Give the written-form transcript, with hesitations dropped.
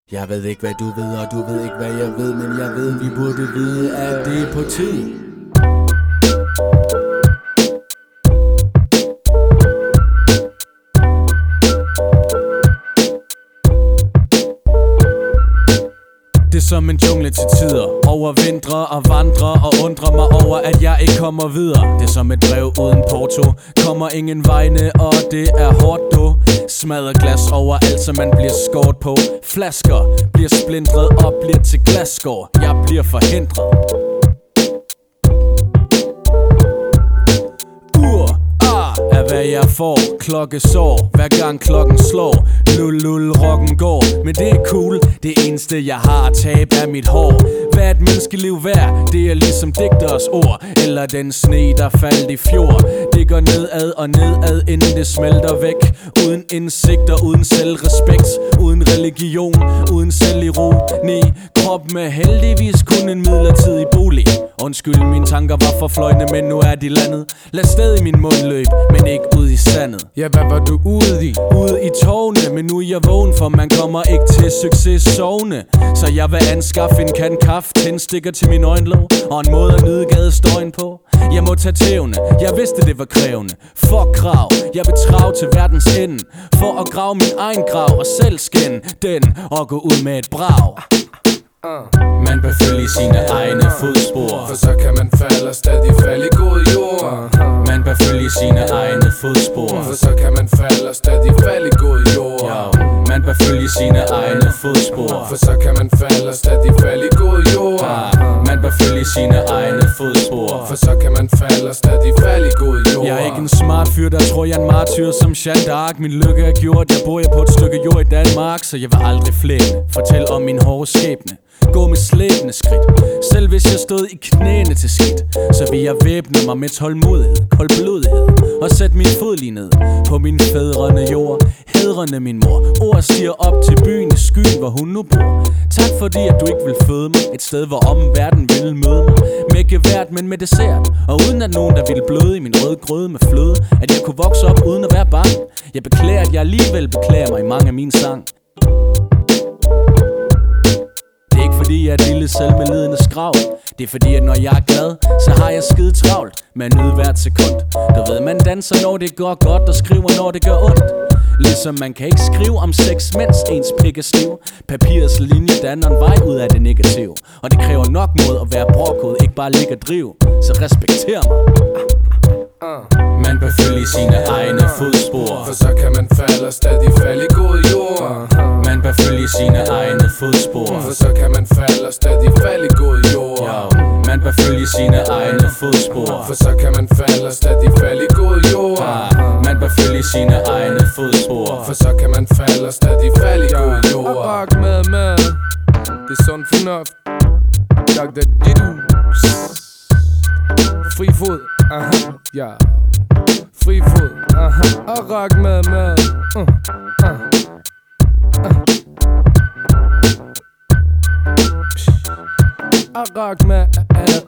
Jeg ved ikke hvad du ved, og du ved ikke hvad jeg ved, men jeg ved vi burde vide, at det er på tid. Det er som en jungle til tider. Overvintre og vandre og undre mig over, at jeg ikke kommer videre. Det er som et brev uden porto. Kommer ingen vegne, og det er hårdt du. Smadrer glas over alt, så man bliver skåret på. Flasker bliver splintret og bliver til glasskår. Jeg bliver forhindret. Er hvad jeg får, klokkesår, hver gang klokken slår. Lul, rocken går, men det er cool. Det eneste jeg har at tabe er mit hår. Hvad er et menneskeliv værd? Det er ligesom digters ord. Eller den sne der faldt i fjord. Det går nedad og nedad, inden det smelter væk. Uden indsigter, uden selvrespekt. Uden religion, uden selvironi. Kroppen er heldigvis kun en midlertidig bolig. Undskyld, mine tanker var forfløjne, men nu er de landet. Lad stadig min mund løb, men ikke ud i sandet. Ja, hvad var du ude i? Ude i tårne, men nu er jeg vågen, for man kommer ikke til succes sovne. Så jeg vil anskaffe en kan kaffe, tændstikker til min øjenlåg og en måde at nyde gadestøjen på. Jeg må tage tævne, jeg vidste det var krævende. Fuck krav, jeg vil trave til verdens ende. For at grave min egen grav og selv skænde den og gå ud med et brag. Man bør følge sine egne fodspor, for så kan man falde og stadig falde i god jord. Man bør følge sine egne fodspor, for så kan man falde og stadig falde i god jord. Man bør følge sine egne fodspor, for så kan man falde og stadig falde i god jord. Man bør følge sine egne fodspor, for så kan man falde og stadig falde i god jord. Jeg er ikke en smart fyr, der tror jeg er en martyr som Jeanne d'Arc. Min lykke er gjort, jeg bor på et stykke jord i Danmark, så jeg vil aldrig flæne. Fortæl om min hårde skæbne, gå med slæbende skridt. Selv hvis jeg stod i knæene til skidt, så vil jeg væbne mig med tålmodighed, koldblodighed og sætte min fod lige ned på min fædrende jord. Hædrende min mor, ord stiger op til byen i skyen, hvor hun nu bor. Tak fordi at du ikke vil føde mig et sted, hvor omverdenen ville møde mig. Med gevært, men med dessert, og uden at nogen der ville bløde i min røde grøde med fløde. At jeg kunne vokse op uden at være bange. Jeg beklager, at jeg alligevel beklager mig i mange af mine sang. Det er ikke fordi jeg er et lille selvmedlidende skrav. Det er fordi at når jeg er glad, så har jeg skide travlt med at nyde hvert sekund. Du ved man danser når det går godt, og skriver når det gør ondt. Ligesom man kan ikke skrive om sex, mens ens pik er stiv. Papirets linje danner en vej ud af det negative. Og det kræver nok mod at være brokket, ikke bare ligge og drive. Så respekter mig. Man bør følge sine egne fodspor, for så kan man falde og stadig falde i god jord. Man bør følge sine egne fodspor, for så kan man falde og stadig falde i god jord. Man bør følge sine egne fodspor, for så kan man falde og stadig falde i god jord. Man bør følge sine egne fodspor, for så kan man falde og stadig falde i god jord. Rock med, det er sund fornuft. Dr. Didu. Fri fod, ja. Fri fod, og rock med. Og rock med.